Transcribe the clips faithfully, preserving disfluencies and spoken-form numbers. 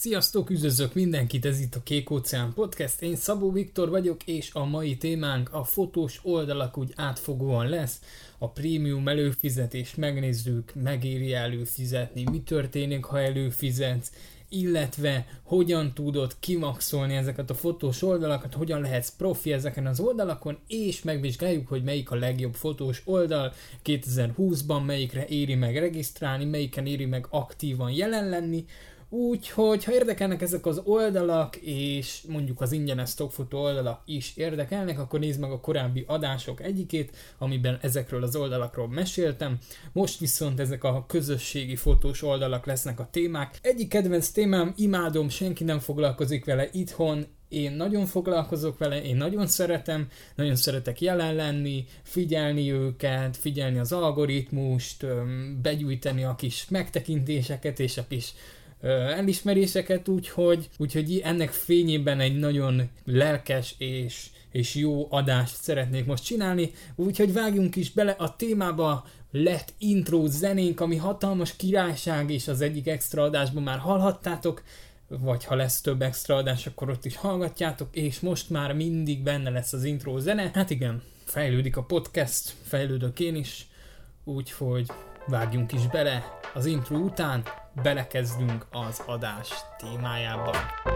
Sziasztok, üdvözlök mindenkit, ez itt a Kék Óceán Podcast, én Szabó Viktor vagyok, és a mai témánk a fotós oldalak úgy átfogóan lesz. A prémium előfizetést megnézzük, megéri előfizetni, mi történik, ha előfizetsz, illetve hogyan tudod kimaxolni ezeket a fotós oldalakat, hogyan lehetsz profi ezeken az oldalakon, és megvizsgáljuk, hogy melyik a legjobb fotós oldal kétezer-húszban, melyikre éri meg regisztrálni, melyiken éri meg aktívan jelen lenni. Úgyhogy, ha érdekelnek ezek az oldalak, és mondjuk az ingyenes stockfotó oldalak is érdekelnek, akkor nézd meg a korábbi adások egyikét, amiben ezekről az oldalakról meséltem. Most viszont ezek a közösségi fotós oldalak lesznek a témák. Egyik kedvenc témám, imádom, senki nem foglalkozik vele itthon, én nagyon foglalkozok vele, én nagyon szeretem, nagyon szeretek jelen lenni, figyelni őket, figyelni az algoritmust, begyűjteni a kis megtekintéseket és a kis elismeréseket, úgyhogy, úgyhogy ennek fényében egy nagyon lelkes és, és jó adást szeretnék most csinálni, úgyhogy vágjunk is bele a témába. Lett intro zenénk, ami hatalmas királyság, és az egyik extra adásban már hallhattátok, vagy ha lesz több extra adás, akkor ott is hallgatjátok, és most már mindig benne lesz az intro zene. Hát igen, fejlődik a podcast, fejlődök én is, úgyhogy vágjunk is bele. Az intro után belekezdünk az adás témájába.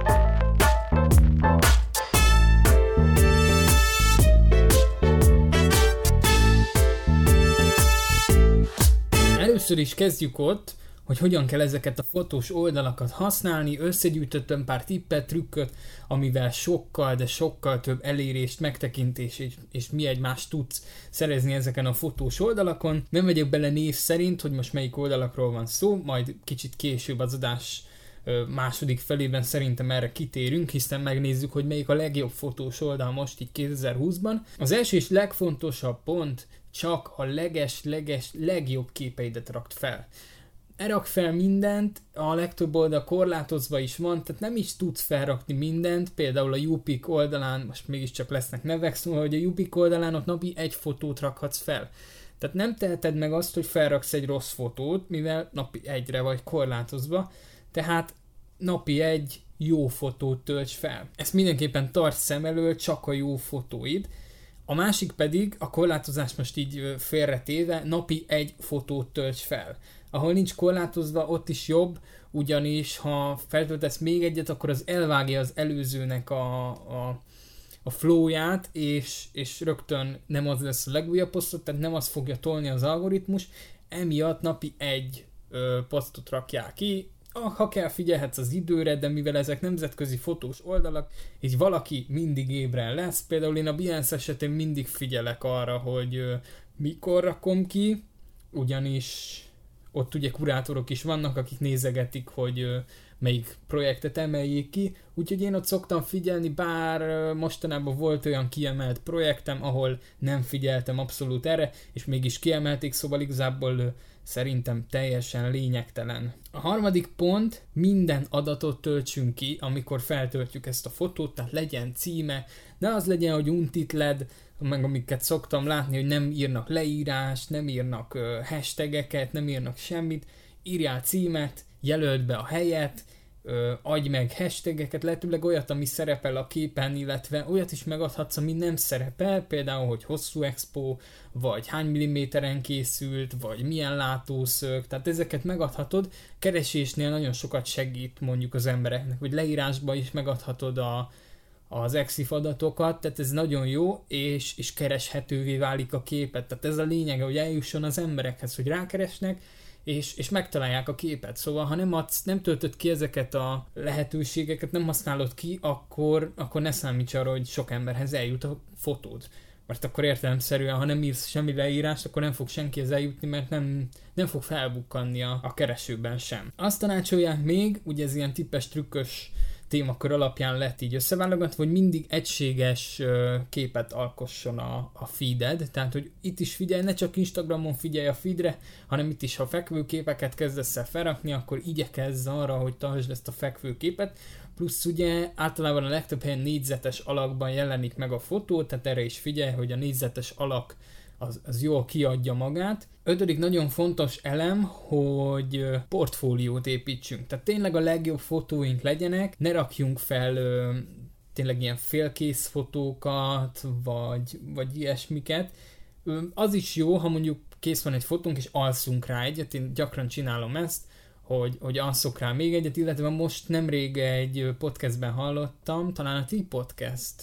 Először is kezdjük ott, hogy hogyan kell ezeket a fotós oldalakat használni. Összegyűjtöttem pár tippet, trükköt, amivel sokkal, de sokkal több elérést, megtekintést és, és mi egymást tudsz szerezni ezeken a fotós oldalakon. Nem megyek bele név szerint, hogy most melyik oldalakról van szó, majd kicsit később az adás második felében szerintem erre kitérünk, hiszen megnézzük, hogy melyik a legjobb fotós oldal most így kétezer-húszban. Az első és legfontosabb pont, csak a leges-leges legjobb képeidet rakd fel. Rak fel mindent, a legtöbb oldal korlátozva is van, tehát nem is tudsz felrakni mindent, például a YouPic oldalán, most mégiscsak lesznek nevek, szóval, hogy a YouPic oldalán ott napi egy fotót rakhatsz fel. Tehát nem teheted meg azt, hogy felraksz egy rossz fotót, mivel napi egyre vagy korlátozva, tehát napi egy jó fotót tölts fel. Ezt mindenképpen tarts szem elől, csak a jó fotóid. A másik pedig, a korlátozás most így félretéve, napi egy fotót tölts fel. Ahol nincs korlátozva, ott is jobb, ugyanis ha feltöltesz még egyet, akkor az elvágja az előzőnek a, a, a flowját, és, és rögtön nem az lesz a legújabb posztot, tehát nem az fogja tolni az algoritmus, emiatt napi egy ö, posztot rakják ki. Ha kell, figyelhetsz az időre, de mivel ezek nemzetközi fotós oldalak, így valaki mindig ébren lesz. Például én a Behance esetén mindig figyelek arra, hogy ö, mikor rakom ki, ugyanis ott ugye kurátorok is vannak, akik nézegetik, hogy ö, melyik projektet emeljék ki, úgyhogy én ott szoktam figyelni, bár ö, mostanában volt olyan kiemelt projektem, ahol nem figyeltem abszolút erre, és mégis kiemelték, szóval igazából ö, szerintem teljesen lényegtelen. A harmadik pont, minden adatot töltsünk ki, amikor feltöltjük ezt a fotót, tehát legyen címe, ne az legyen, hogy untitled, meg amiket szoktam látni, hogy nem írnak leírást, nem írnak uh, hashtageket, nem írnak semmit, írjál címet, jelöld be a helyet, uh, adj meg hashtageket, lehetőleg olyat, ami szerepel a képen, illetve olyat is megadhatsz, ami nem szerepel, például, hogy hosszú expo, vagy hány milliméteren készült, vagy milyen látószög, tehát ezeket megadhatod, keresésnél nagyon sokat segít mondjuk az embereknek, vagy leírásban is megadhatod a az exif adatokat, tehát ez nagyon jó, és, és kereshetővé válik a képet. Tehát ez a lényege, hogy eljusson az emberekhez, hogy rákeresnek, és, és megtalálják a képet. Szóval, ha nem, adsz, nem töltöd ki ezeket a lehetőségeket, nem használod ki, akkor, akkor ne számíts arra, hogy sok emberhez eljut a fotód. Mert akkor értelemszerűen, ha nem írsz semmi leírást, akkor nem fog senkihez eljutni, mert nem, nem fog felbukkanni a, a keresőben sem. Azt tanácsolják még, ugye ez ilyen tippes, trükkös témakör alapján lett így összeválogatva, hogy mindig egységes képet alkosson a, a feeded, tehát hogy itt is figyelj, ne csak Instagramon figyelj a feedre, hanem itt is, ha fekvő képeket kezdesz el felrakni, akkor igyekezz arra, hogy tartsd ezt a fekvő képet, plusz ugye általában a legtöbb helyen négyzetes alakban jelenik meg a fotó, tehát erre is figyelj, hogy a négyzetes alak az, az jól kiadja magát. Ötödik nagyon fontos elem, hogy portfóliót építsünk. Tehát tényleg a legjobb fotóink legyenek, ne rakjunk fel ö, tényleg ilyen félkész fotókat, vagy, vagy ilyesmiket. Ö, az is jó, ha mondjuk kész van egy fotónk, és alszunk rá egyet, én gyakran csinálom ezt, hogy, hogy alszok rá még egyet, illetve most nemrég egy podcastben hallottam, talán a ti podcast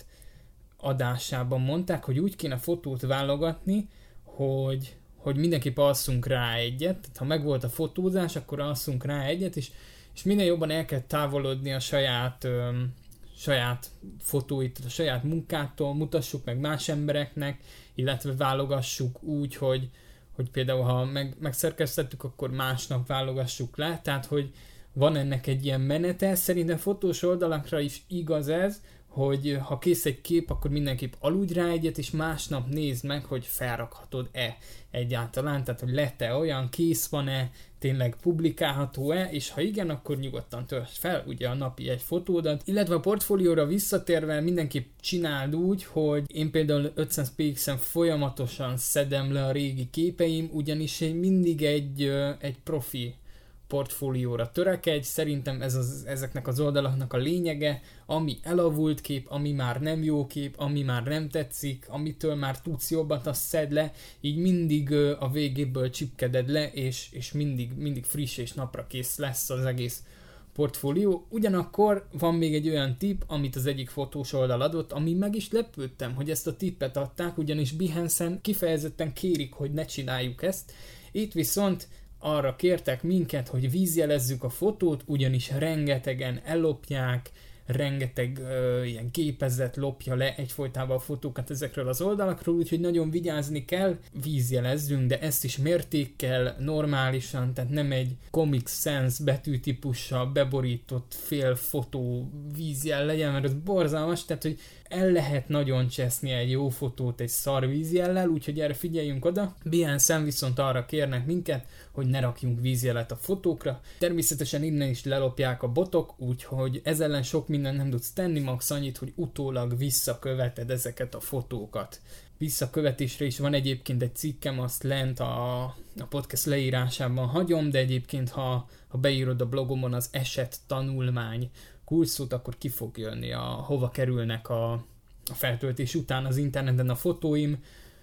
adásában mondták, hogy úgy kéne fotót válogatni, hogy, hogy mindenképp alszunk rá egyet, tehát ha megvolt a fotózás, akkor alszunk rá egyet, és, és minél jobban el kell távolodni a saját, öm, saját fotóit, a saját munkától, mutassuk meg más embereknek, illetve válogassuk úgy, hogy, hogy például ha meg, megszerkesztettük, akkor másnap válogassuk le, tehát hogy van ennek egy ilyen menete, szerintem fotós oldalakra is igaz ez, hogy ha kész egy kép, akkor mindenképp aludj rá egyet, és másnap nézd meg, hogy felrakhatod-e egyáltalán, tehát hogy lett-e olyan, kész van-e, tényleg publikálható-e, és ha igen, akkor nyugodtan töltsd fel ugye a napi egy fotódat. Illetve a portfólióra visszatérve mindenképp csináld úgy, hogy én például ötszáz pé iksen folyamatosan szedem le a régi képeim, ugyanis én mindig egy, egy profi portfólióra törekedj, szerintem ez az, ezeknek az oldalaknak a lényege, ami elavult kép, ami már nem jó kép, ami már nem tetszik, amitől már tudsz jobbat, azt szedd le, így mindig a végéből csipkeded le, és, és mindig, mindig friss és napra kész lesz az egész portfólió. Ugyanakkor van még egy olyan tipp, amit az egyik fotós oldal adott, ami meg is lepődtem, hogy ezt a tippet adták, ugyanis Behance-en kifejezetten kérik, hogy ne csináljuk ezt. Itt viszont arra kértek minket, hogy vízjelezzük a fotót, ugyanis rengetegen ellopják, rengeteg ö, ilyen gépezet lopja le egyfolytában a fotókat ezekről az oldalakról, úgyhogy nagyon vigyázni kell, vízjelezzünk, de ezt is mértékkel, normálisan, tehát nem egy Comic Sans betűtípussal beborított fél fotó vízjel legyen, mert ez borzalmas, tehát hogy el lehet nagyon cseszni egy jó fotót egy szar vízjellel, úgyhogy erre figyeljünk oda. Behance-en viszont arra kérnek minket, hogy ne rakjunk vízjelet a fotókra. Természetesen innen is lelopják a botok, úgyhogy ez ellen sok minden nem tudsz tenni, max annyit, hogy utólag visszaköveted ezeket a fotókat. Visszakövetésre is van egyébként egy cikkem, azt lent a, a podcast leírásában hagyom, de egyébként ha, ha beírod a blogomon az eset tanulmány kulcsszót, akkor ki fog jönni, a, hova kerülnek a, a feltöltés után az interneten a fotóim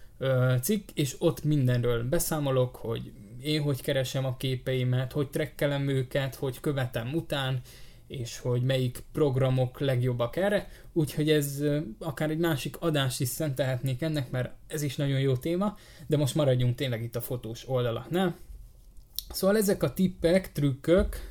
ö, cikk, és ott mindenről beszámolok, hogy én hogy keresem a képeimet, hogy trekkelem őket, hogy követem után, és hogy melyik programok legjobbak erre, úgyhogy ez ö, akár egy másik adást is szentelhetnék ennek, mert ez is nagyon jó téma, de most maradjunk tényleg itt a fotós oldalaknál. Szóval ezek a tippek, trükkök,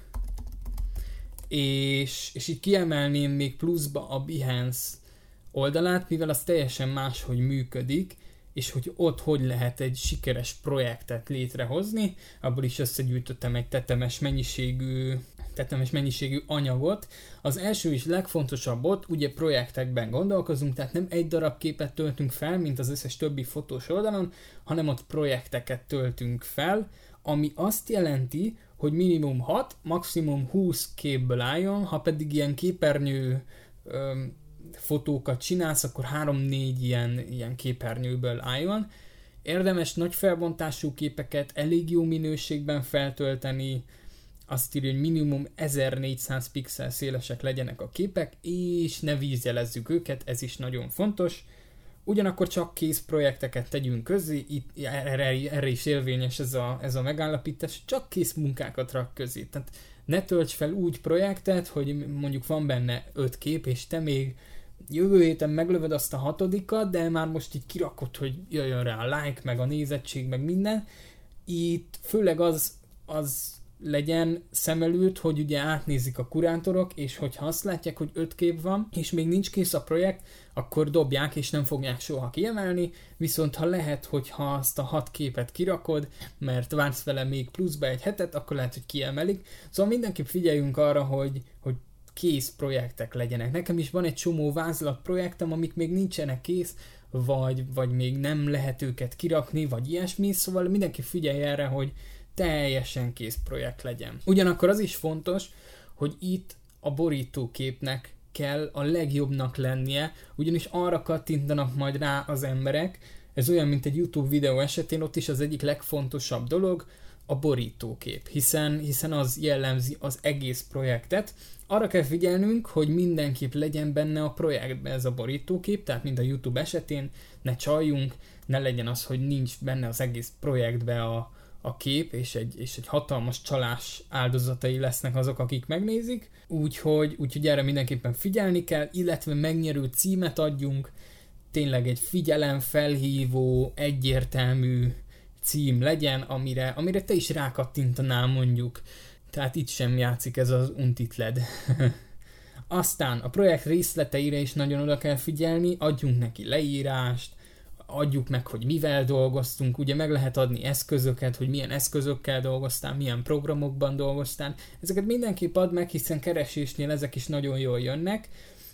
És, és így kiemelném még pluszba a Behance oldalát, mivel az teljesen máshogy működik, és hogy ott hogy lehet egy sikeres projektet létrehozni, abból is összegyűjtöttem egy tetemes mennyiségű, tetemes mennyiségű anyagot. Az első és legfontosabb ott, ugye projektekben gondolkozunk, tehát nem egy darab képet töltünk fel, mint az összes többi fotós oldalon, hanem ott projekteket töltünk fel, ami azt jelenti, hogy minimum hat, maximum húsz képből álljon, ha pedig ilyen képernyő öm, fotókat csinálsz, akkor három-négy ilyen, ilyen képernyőből álljon. Érdemes nagy felbontású képeket elég jó minőségben feltölteni, azt írja, hogy minimum ezernégyszáz pixel szélesek legyenek a képek, és ne vízjelezzük őket, ez is nagyon fontos. Ugyanakkor csak kész projekteket tegyünk közé, itt erre, erre is érvényes ez a, ez a megállapítás, csak kész munkákat rak közé. Tehát ne tölts fel úgy projektet, hogy mondjuk van benne öt kép, és te még jövő héten meglövöd azt a hatodikat, de már most így kirakod, hogy jöjjön rá a like, meg a nézettség, meg minden. Itt főleg az, az legyen szem előtt, hogy ugye átnézik a kurátorok, és hogyha azt látják, hogy öt kép van, és még nincs kész a projekt, akkor dobják, és nem fogják soha kiemelni, viszont ha lehet, hogyha azt a hat képet kirakod, mert vársz vele még pluszba egy hetet, akkor lehet, hogy kiemelik. Szóval mindenképp figyeljünk arra, hogy, hogy kész projektek legyenek. Nekem is van egy csomó vázlat projektem, amik még nincsenek kész, vagy, vagy még nem lehet őket kirakni, vagy ilyesmi, szóval mindenki figyelj erre, hogy teljesen kész projekt legyen. Ugyanakkor az is fontos, hogy itt a borítóképnek kell a legjobbnak lennie, ugyanis arra kattintanak majd rá az emberek, ez olyan, mint egy YouTube videó esetén, ott is az egyik legfontosabb dolog a borítókép, hiszen, hiszen az jellemzi az egész projektet. Arra kell figyelnünk, hogy mindenképp legyen benne a projektben ez a borítókép, tehát mint a YouTube esetén, ne csaljunk, ne legyen az, hogy nincs benne az egész projektben a, a kép, és egy, és egy hatalmas csalás áldozatai lesznek azok, akik megnézik. Úgyhogy, úgyhogy erre mindenképpen figyelni kell, illetve megnyerő címet adjunk, tényleg egy figyelemfelhívó, egyértelmű cím legyen, amire, amire te is rákattintanál mondjuk. Tehát itt sem játszik ez az untitled. Aztán a projekt részleteire is nagyon oda kell figyelni, adjunk neki leírást, adjuk meg, hogy mivel dolgoztunk, ugye meg lehet adni eszközöket, hogy milyen eszközökkel dolgoztál, milyen programokban dolgoztál. Ezeket mindenképp add meg, hiszen keresésnél ezek is nagyon jól jönnek,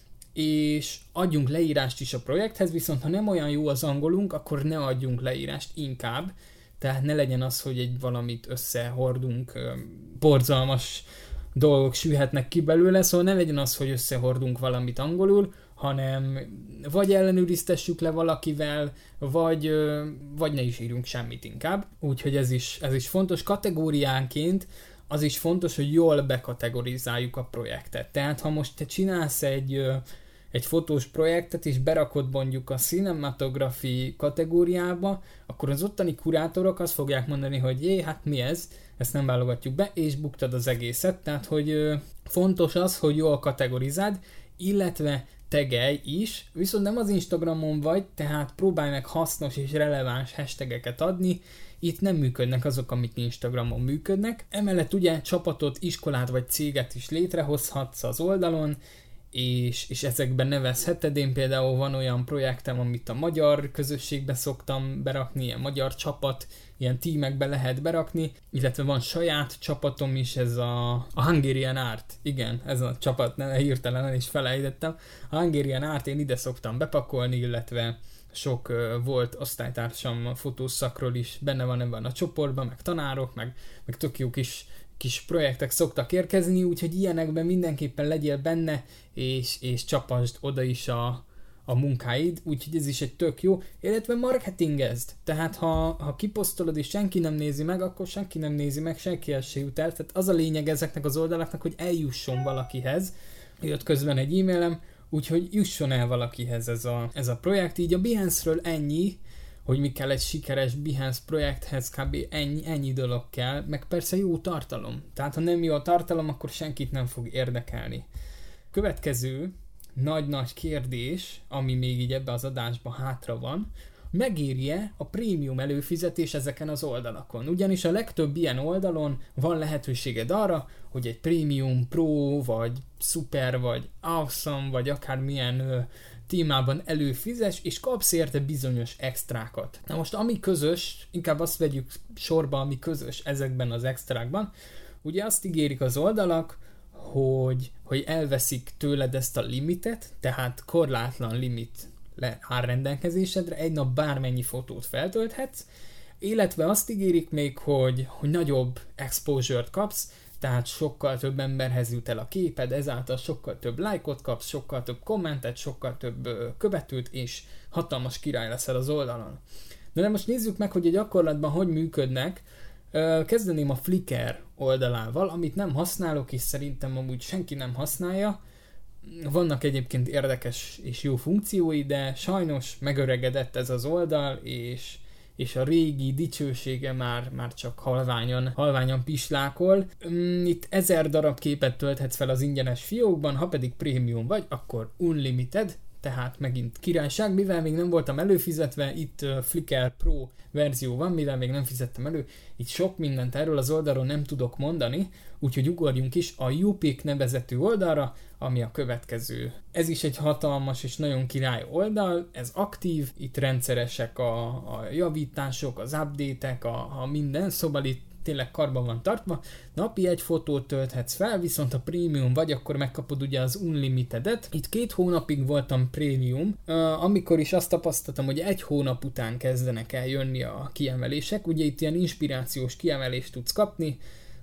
és adjunk leírást is a projekthez, viszont ha nem olyan jó az angolunk, akkor ne adjunk leírást inkább, tehát ne legyen az, hogy egy valamit összehordunk, borzalmas dolgok sülhetnek ki belőle, szóval ne legyen az, hogy összehordunk valamit angolul, hanem vagy ellenőriztessük le valakivel, vagy, vagy ne is írjunk semmit inkább. Úgyhogy ez is, ez is fontos. Kategóriánként az is fontos, hogy jól bekategorizáljuk a projektet. Tehát ha most te csinálsz egy, egy fotós projektet, és berakod mondjuk a cinematography kategóriába, akkor az ottani kurátorok azt fogják mondani, hogy jé, hát mi ez? Ezt nem válogatjuk be, és buktad az egészet. Tehát, hogy fontos az, hogy jól kategorizáld, illetve tegelj is, viszont nem az Instagramon vagy, tehát próbálj meg hasznos és releváns hashtageket adni, itt nem működnek azok, amik Instagramon működnek. Emellett ugye csapatot, iskolát vagy céget is létrehozhatsz az oldalon, és, és ezekben nevezheted. Én például van olyan projektem, amit a magyar közösségbe szoktam berakni, ilyen magyar csapat, ilyen tímekbe lehet berakni, illetve van saját csapatom is, ez a, a Hungarian Art, igen, ez a csapat, nem, hirtelen el is felejtettem. A Hungarian Art én ide szoktam bepakolni, illetve sok uh, volt osztálytársam a fotószakról is benne van ebben a csoportban, meg tanárok, meg, meg tök jó kis, kis projektek szoktak érkezni, úgyhogy ilyenekben mindenképpen legyél benne, és, és csapasd oda is a, a munkáid, úgyhogy ez is egy tök jó, illetve marketingezd, tehát ha, ha kiposztolod és senki nem nézi meg, akkor senki nem nézi meg, senkihez se jut el, tehát az a lényeg ezeknek az oldalaknak, hogy eljusson valakihez, jött közben egy e-mailem, úgyhogy jusson el valakihez ez a, ez a projekt, így a Behance-ről ennyi, hogy mi kell egy sikeres Behance projekthez, kb. ennyi, ennyi dolog kell, meg persze jó tartalom, tehát ha nem jó a tartalom, akkor senkit nem fog érdekelni. Következő nagy-nagy kérdés, ami még így ebbe az adásban hátra van, megéri-e a prémium előfizetés ezeken az oldalakon? Ugyanis a legtöbb ilyen oldalon van lehetőséged arra, hogy egy Premium Pro, vagy Super, vagy Awesome, vagy akármilyen ö, témában előfizes, és kapsz érte bizonyos extrákat. Na most ami közös, inkább azt vegyük sorba, ami közös ezekben az extrákban, ugye azt ígérik az oldalak, hogy, hogy elveszik tőled ezt a limitet, tehát korlátlan limit le áll rendelkezésedre, egy nap bármennyi fotót feltölthetsz, illetve azt ígérik még, hogy, hogy nagyobb exposure-t kapsz, tehát sokkal több emberhez jut el a képed, ezáltal sokkal több lájkot kapsz, sokkal több kommentet, sokkal több követőt, és hatalmas király leszel az oldalon. De, de most nézzük meg, hogy a gyakorlatban hogy működnek. Kezdeném a Flickr oldalával, amit nem használok, és szerintem amúgy senki nem használja. Vannak egyébként érdekes és jó funkciói, de sajnos megöregedett ez az oldal, és, és a régi dicsősége már, már csak halványan, halványan pislákol. Itt ezer darab képet tölthetsz fel az ingyenes fiókban, ha pedig prémium vagy, akkor unlimited, tehát megint királyság, mivel még nem voltam előfizetve, itt uh, Flickr Pro verzió van, mivel még nem fizettem elő, itt sok mindent erről az oldalról nem tudok mondani, úgyhogy ugorjunk is a YouPic nevezetű oldalra, ami a következő. Ez is egy hatalmas és nagyon király oldal, ez aktív, itt rendszeresek a, a javítások, az update-ek, a, a minden, szóval itt tényleg karban van tartva, napi egy fotót tölthetsz fel, viszont ha prémium vagy, akkor megkapod ugye az unlimitedet. Itt két hónapig voltam prémium, amikor is azt tapasztaltam, hogy egy hónap után kezdenek el jönni a kiemelések, ugye itt ilyen inspirációs kiemelést tudsz kapni,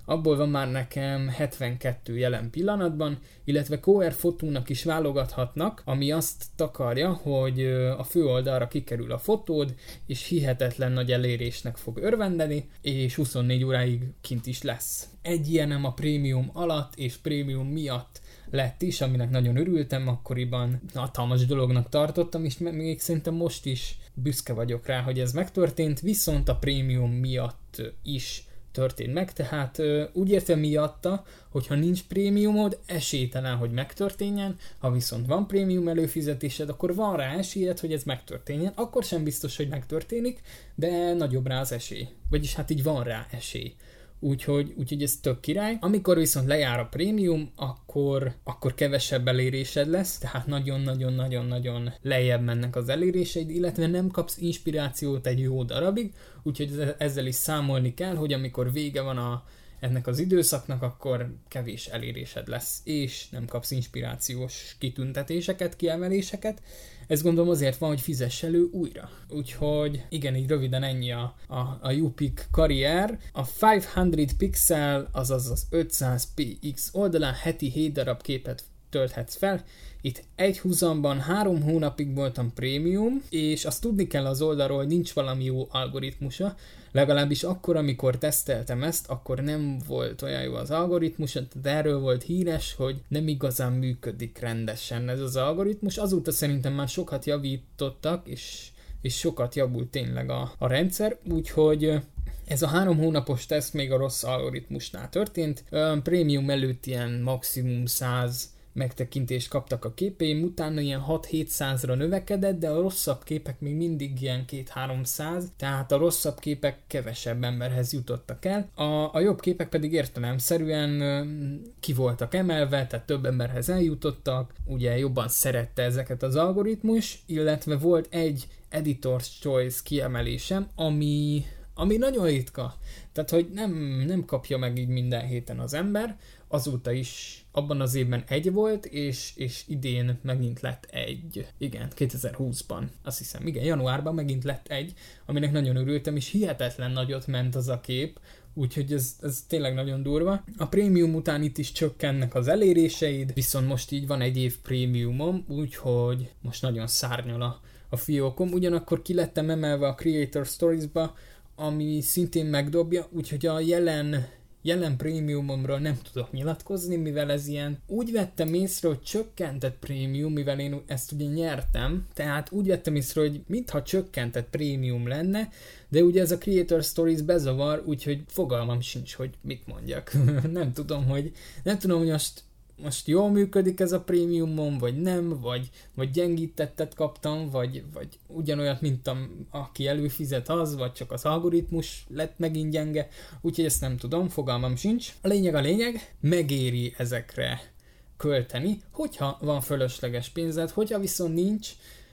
abból van már nekem hetvenkettő jelen pillanatban, illetve Q R fotónak is válogathatnak, ami azt takarja, hogy a főoldalra kikerül a fotód, és hihetetlen nagy elérésnek fog örvendeni, és huszonnégy óráig kint is lesz. Egy ilyenem a prémium alatt és prémium miatt lett is, aminek nagyon örültem, akkoriban hatalmas dolognak tartottam, és még szerintem most is büszke vagyok rá, hogy ez megtörtént, viszont a prémium miatt is történt meg, tehát úgy értem miatta, hogyha nincs prémiumod, esélytelen, hogy megtörténjen, ha viszont van prémium előfizetésed, akkor van rá esélyed, hogy ez megtörténjen, akkor sem biztos, hogy megtörténik, de nagyobb rá az esély. Vagyis hát így van rá esély. Úgyhogy, úgyhogy ez tök király. Amikor viszont lejár a prémium, akkor, akkor kevesebb elérésed lesz, tehát nagyon-nagyon-nagyon-nagyon lejjebb mennek az eléréseid, illetve nem kapsz inspirációt egy jó darabig, úgyhogy ezzel is számolni kell, hogy amikor vége van a, ennek az időszaknak, akkor kevés elérésed lesz, és nem kapsz inspirációs kitüntetéseket, kiemeléseket. Ez gondolom azért van, hogy fizess elő újra. Úgyhogy igen, így röviden ennyi a, a, a YouPic karrier. A ötszáz pixel, azaz az ötszáz pé iksz oldalán heti hét darab képet tölthetsz fel. Itt egy húzamban három hónapig voltam prémium, és azt tudni kell az oldalról, hogy nincs valami jó algoritmusa. Legalábbis akkor, amikor teszteltem ezt, akkor nem volt olyan jó az algoritmus, de erről volt híres, hogy nem igazán működik rendesen ez az algoritmus. Azóta szerintem már sokat javítottak, és, és sokat javult tényleg a, a rendszer, úgyhogy ez a három hónapos teszt még a rossz algoritmusnál történt. A prémium előtt ilyen maximum száz megtekintést kaptak a képeim, utána ilyen hat-hétszázra növekedett, de a rosszabb képek még mindig ilyen két-háromszáz, tehát a rosszabb képek kevesebb emberhez jutottak el. A, a jobb képek pedig értelemszerűen ki voltak emelve, tehát több emberhez eljutottak, ugye jobban szerette ezeket az algoritmus, illetve volt egy Editor's Choice kiemelésem, ami ami nagyon ritka. Tehát, hogy nem, nem kapja meg így minden héten az ember, azóta is abban az évben egy volt, és, és idén megint lett egy. Igen, kétezer-húszban, azt hiszem, igen, januárban megint lett egy, aminek nagyon örültem, és hihetetlen nagyot ment az a kép, úgyhogy ez, ez tényleg nagyon durva. A prémium után itt is csökkennek az eléréseid, viszont most így van egy év prémiumom, úgyhogy most nagyon szárnyal a, a fiókom, ugyanakkor ki lettem emelve a Creator Stories-ba, ami szintén megdobja, úgyhogy a jelen, jelen prémiumomról nem tudok nyilatkozni, mivel ez ilyen. Úgy vettem észre, hogy csökkentett prémium, mivel én ezt ugye nyertem, tehát úgy vettem észre, hogy mintha csökkentett prémium lenne, de ugye ez a Creator Stories bezavar, úgyhogy fogalmam sincs, hogy mit mondjak. nem tudom, hogy nem tudom, hogy most most jól működik ez a prémiumon, vagy nem, vagy, vagy gyengítettet kaptam, vagy, vagy ugyanolyat, mint a, aki előfizet az, vagy csak az algoritmus lett megint gyenge, úgyhogy ezt nem tudom, fogalmam sincs. A lényeg a lényeg, megéri ezekre költeni, hogyha van fölösleges pénzed, hogyha viszont nincs,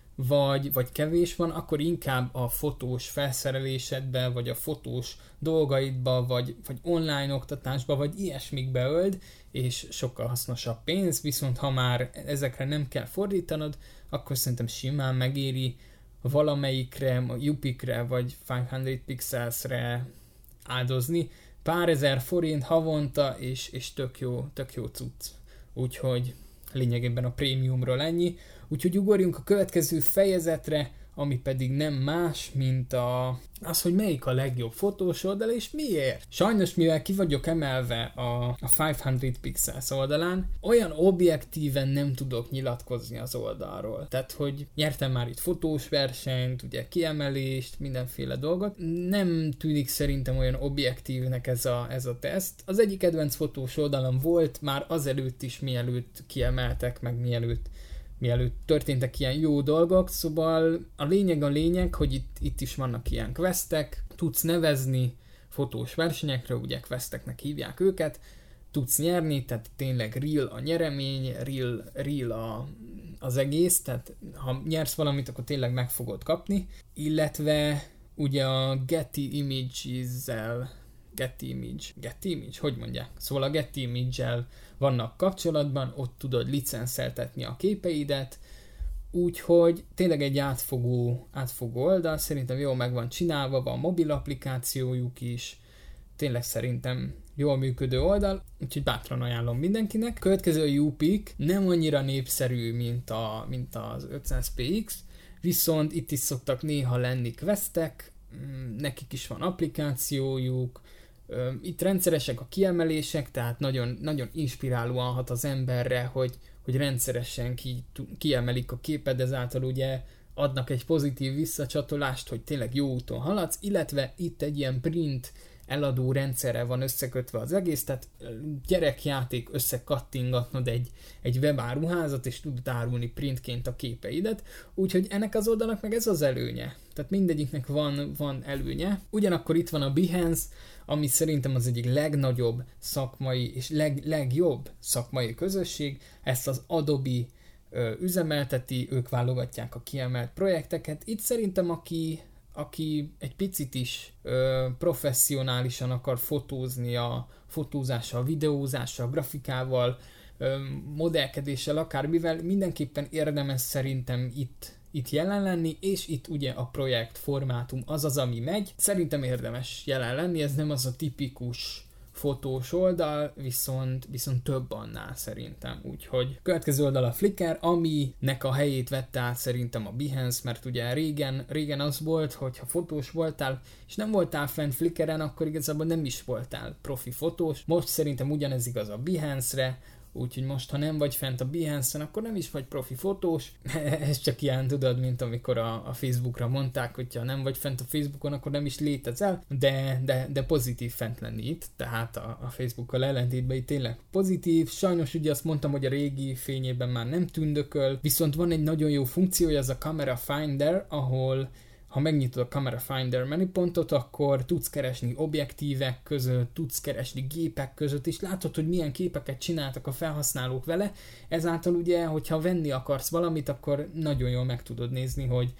vagy, vagy kevés van, akkor inkább a fotós felszerelésedbe, vagy a fotós dolgaidba, vagy, vagy online oktatásba, vagy ilyesmikbe öld, és sokkal hasznosabb pénz, viszont ha már ezekre nem kell fordítanod, akkor szerintem simán megéri valamelyikre, a YouPicre, vagy ötszáz pixelsre áldozni. Pár ezer forint havonta, és, és tök jó, tök jó cucc. Úgyhogy lényegében a prémiumról ennyi. Úgyhogy ugorjunk a következő fejezetre, ami pedig nem más, mint a, az, hogy melyik a legjobb fotós oldal, és miért. Sajnos, mivel ki vagyok emelve a, a ötszáz pixels oldalán, olyan objektíven nem tudok nyilatkozni az oldalról. Tehát, hogy nyertem már itt fotós versenyt, ugye kiemelést, mindenféle dolgot. Nem tűnik szerintem olyan objektívnek ez a, ez a teszt. Az egyik kedvenc fotós oldalam volt már azelőtt is, mielőtt kiemeltek, meg mielőtt mielőtt történtek ilyen jó dolgok, szóval a lényeg a lényeg, hogy itt, itt is vannak ilyen questek, tudsz nevezni fotós versenyekre, ugye questeknek hívják őket, tudsz nyerni, tehát tényleg real a nyeremény, real, real a, az egész, tehát ha nyersz valamit, akkor tényleg meg fogod kapni, illetve ugye a Getty Images-zel Getty Image, Getty Image, hogy mondják? Szóval a Getty Image-el vannak kapcsolatban, ott tudod licenszeltetni a képeidet, úgyhogy tényleg egy átfogó, átfogó oldal, szerintem jól meg van csinálva, van mobil applikációjuk is, tényleg szerintem jól működő oldal, úgyhogy bátran ajánlom mindenkinek. Következő a YouPeek, nem annyira népszerű, mint, a, mint az ötszáz pé iksz, viszont itt is szoktak néha lenni questek, nekik is van applikációjuk, itt rendszeresek a kiemelések, tehát nagyon, nagyon inspirálóan hat az emberre, hogy, hogy rendszeresen ki, kiemelik a képed, ezáltal ugye adnak egy pozitív visszacsatolást, hogy tényleg jó úton haladsz, illetve itt egy ilyen print eladó rendszerrel van összekötve az egész, tehát gyerekjáték összekattingatnod egy, egy webáruházat, és tudod árulni printként a képeidet, úgyhogy ennek az oldalnak meg ez az előnye. Tehát mindegyiknek van, van előnye. Ugyanakkor itt van a Behance, ami szerintem az egyik legnagyobb szakmai és leg, legjobb szakmai közösség, ezt az Adobe ö, üzemelteti, ők válogatják a kiemelt projekteket. Itt szerintem aki aki egy picit is ö, professzionálisan akar fotózni a fotózással, videózással, grafikával, ö, modellkedéssel, akármivel, mindenképpen érdemes szerintem itt, itt jelen lenni, és itt ugye a projekt formátum az az, ami megy. Szerintem érdemes jelen lenni, ez nem az a tipikus fotós oldal, viszont, viszont több annál szerintem, úgyhogy következő oldal a Flickr, aminek a helyét vette át szerintem a Behance, mert ugye régen, régen az volt, hogy ha fotós voltál, és nem voltál fent Flickren, akkor igazából nem is voltál profi fotós, most szerintem ugyanez igaz a Behance-re, úgyhogy most, ha nem vagy fent a Behance-en, akkor nem is vagy profi fotós. Ez csak ilyen, tudod, mint amikor a, a Facebookra mondták, hogyha nem vagy fent a Facebookon, akkor nem is létezel, de, de, de pozitív fent lenni itt, tehát a, a Facebookkal ellentétben itt tényleg pozitív. Sajnos ugye azt mondtam, hogy a régi fényében már nem tündököl, viszont van egy nagyon jó funkciója, ez a Camera Finder, ahol ha megnyitod a Camera Finder menüpontot, akkor tudsz keresni objektívek között, tudsz keresni gépek között, és látod, hogy milyen képeket csináltak a felhasználók vele. Ezáltal ugye, hogyha venni akarsz valamit, akkor nagyon jól meg tudod nézni, hogy,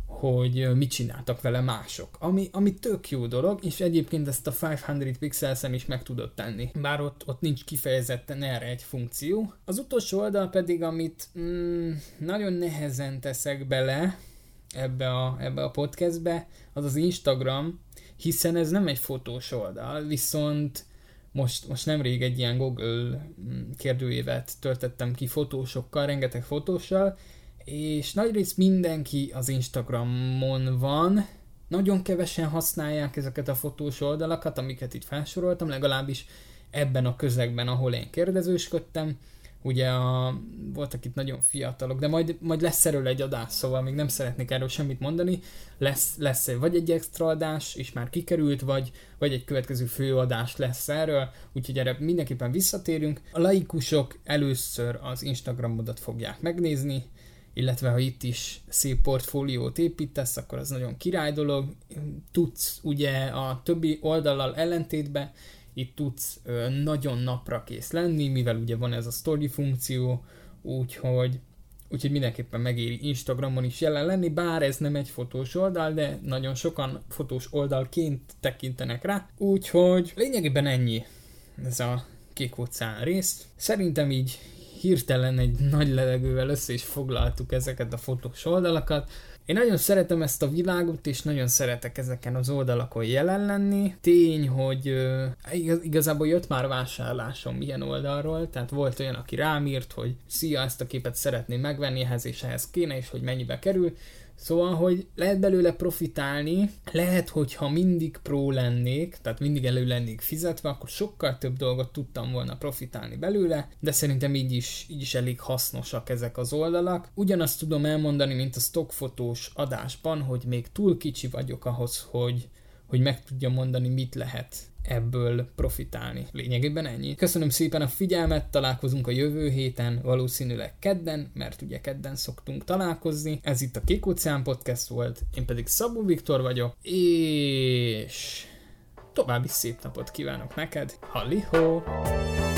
hogy mit csináltak vele mások. Ami, ami tök jó dolog, és egyébként ezt a ötszáz pixelsen is meg tudod tenni. Bár ott, ott nincs kifejezetten erre egy funkció. Az utolsó oldal pedig, amit mm, nagyon nehezen teszek bele, ebbe a, ebbe a podcastbe, az az Instagram, hiszen ez nem egy fotós oldal, viszont most, most nemrég egy ilyen Google kérdőívet töltettem ki fotósokkal, rengeteg fotóssal, és nagyrészt mindenki az Instagramon van, nagyon kevesen használják ezeket a fotós oldalakat, amiket itt felsoroltam, legalábbis ebben a közegben, ahol én kérdezősködtem. Ugye a, voltak itt nagyon fiatalok, de majd, majd lesz erről egy adás, szóval még nem szeretnék erről semmit mondani. Lesz, lesz vagy egy extra adás, és már kikerült, vagy, vagy egy következő főadás lesz erről, úgyhogy erre mindenképpen visszatérünk. A laikusok először az Instagramodat fogják megnézni, illetve ha itt is szép portfóliót építesz, akkor az nagyon király dolog. Tudsz ugye a többi oldallal ellentétben, itt tudsz ö, nagyon napra kész lenni, mivel ugye van ez a story funkció, úgyhogy, úgyhogy mindenképpen megéri Instagramon is jelen lenni, bár ez nem egy fotós oldal, de nagyon sokan fotós oldalként tekintenek rá, úgyhogy lényegében ennyi ez a Kék Óceán rész. Szerintem így hirtelen egy nagy levegővel össze is foglaltuk ezeket a fotós oldalakat. Én nagyon szeretem ezt a világot, és nagyon szeretek ezeken az oldalakon jelen lenni. Tény, hogy uh, igaz, igazából jött már vásárlásom ilyen oldalról, tehát volt olyan, aki rám írt, hogy szia, ezt a képet szeretném megvenni, ehhez és ehhez kéne, és hogy mennyibe kerül. Szóval, hogy lehet belőle profitálni, lehet, hogyha mindig pro lennék, tehát mindig elő lennék fizetve, akkor sokkal több dolgot tudtam volna profitálni belőle, de szerintem így is, így is elég hasznosak ezek az oldalak. Ugyanazt tudom elmondani, mint a stockfotós adásban, hogy még túl kicsi vagyok ahhoz, hogy, hogy meg tudjam mondani, mit lehet ebből profitálni. Lényegében ennyi. Köszönöm szépen a figyelmet, találkozunk a jövő héten, valószínűleg kedden, mert ugye kedden szoktunk találkozni. Ez itt a Kék Óceán Podcast volt, én pedig Szabó Viktor vagyok, és további szép napot kívánok neked. Halli-hó!